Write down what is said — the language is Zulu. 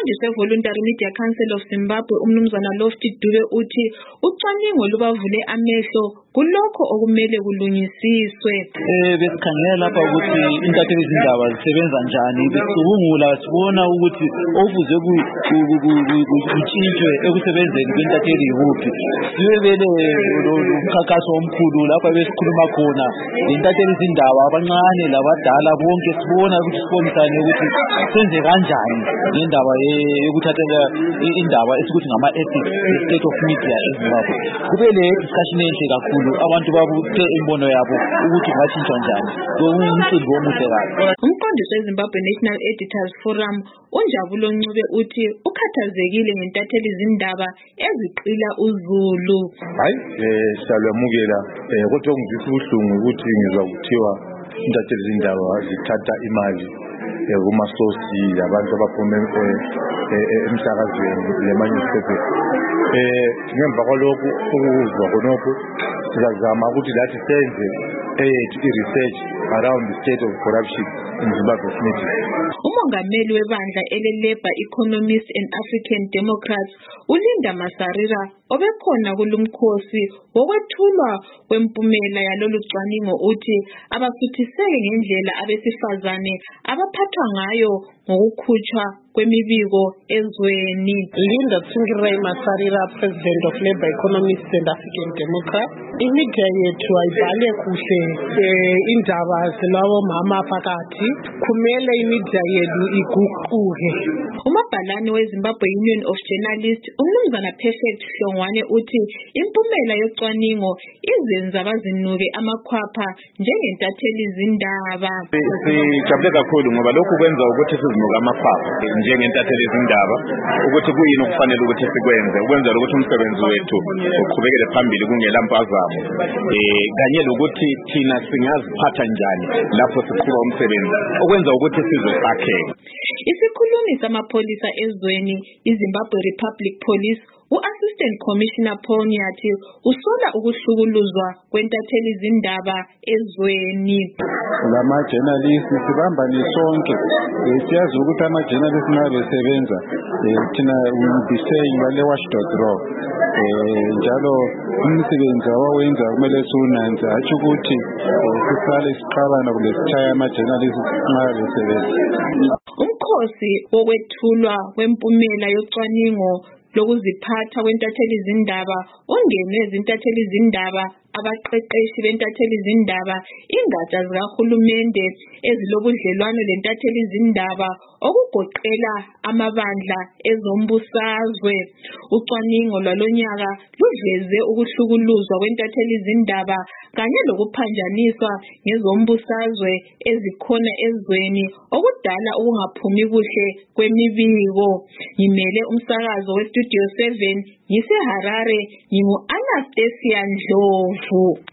Umqondisi we-Voluntary Media Council of Zimbabwe uMnumzana Lofty Dube uthi ucwaningo lubavule amehlo kulokho okumele kulungisiswe. Besikhangela lapha ukuthi intatheli izindaba zisebenza njani, besicubungula sibona ukuthi okufuze kutshintshwe ekusebenzeni kwentatheli yikuphi. Sibebele umkhankaso omkhulu lapha besikhuluma khona intatheli izindaba abancane labadala bonke sibona ukuthi sibonisane ukuthi senze kanjani ngendaba yokuthathela indaba esikuthi ngama-ethics state of media eZimbabwe. Kube le discussion enhle kakhulu, abantu babuthe imbono yabo ukuthi kungatshintshwa njani. Umcimbi omuhle kakhulu. Umqondisi weZimbabwe National Editors Forum uNjabulo Ncube uthi ukhathazekile ngentatheli izindaba eziqila uZulu. Hayi, siyalwamukela kodwa ngizwisa ubuhlungu ukuthi ngizwa kuthiwa intatheli izindaba zithatha imali kumasosi abantu abaphuma emsakazweni lemanyusepe. Ngemva kwalokhu ukuzwa khonokho sizazama ukuthi lathi senze i-research around the state of corruption in Zimbabwe media. Umongameli webandla ele-Labour Economists and African Democrats uLinda Masarira obekhona kulumkhosi wokwethulwa kwempumela yalolu cwaningo uthi abasuthiseke ngendlela abesifazane abaphathwa ngayo ngokukhutshwa kwemibiko ezweni. Linda Tsvangirai Masarira, President of Labour Economists and African Democrats. Imedia yethu ayibhale kuhle indaba zalawo mama phakathi, kumele imedia yethu iguquke. Umabhalane weZimbabwe Union of Journalists uMnumzana Perfect Hlongwane uthi impumela yocwaningo izenza bazinuke amakhwapha njengentatheli izindaba. Sijabule kakhulu ngoba lokhu kwenza ukuthi sizinuke amakhwapha njengentatheli izindaba, ukuthi kuyini okufanele ukuthi sikwenze ukwenzela ukuthi umsebenzi wethu uqhubekele phambili kungela mpazamo, kanye lokuthi thina singaziphatha njani lapho siqhuba umsebenzi okwenza ukuthi sizwe sakheke. Isikhulumi samapholisa ezweni iZimbabwe Republic Police u-Assistant Commissioner Paul Nyathi usola ukuhlukuluzwa kwentatheli izindaba ezweni. Lama-journalists sibambane sonke, siyazi ukuthi ama-journalists nxa besebenza thina we will be saying wale watch.ro, njalo umsebenzi awawenza kumele siwunanze, hatshi ukuthi sisale siqabana kumbe sitshaya ama-journalists nxa besebenza. Umkhosi wokwethulwa kwempumela yocwaningo lokuziphatha kwentatheli izindaba ongenwe zintatheli izindaba abaqeqeshi bentatheli izindaba ingatsha zikahulumende ezilobudlelwano lentatheli izindaba okugoqela amabandla ezombusazwe. Ucwaningo lwalonyaka luveze ukuhlukuluzwa kwentatheli izindaba kanye lokuphanjaniswa ngezombusazwe ezikhona ezweni okudala ukungaphumi kuhle kwemibiko. Ngimele umsakazo weStudio 7 ngise Harare, ngingu Anastasia Ndlovu.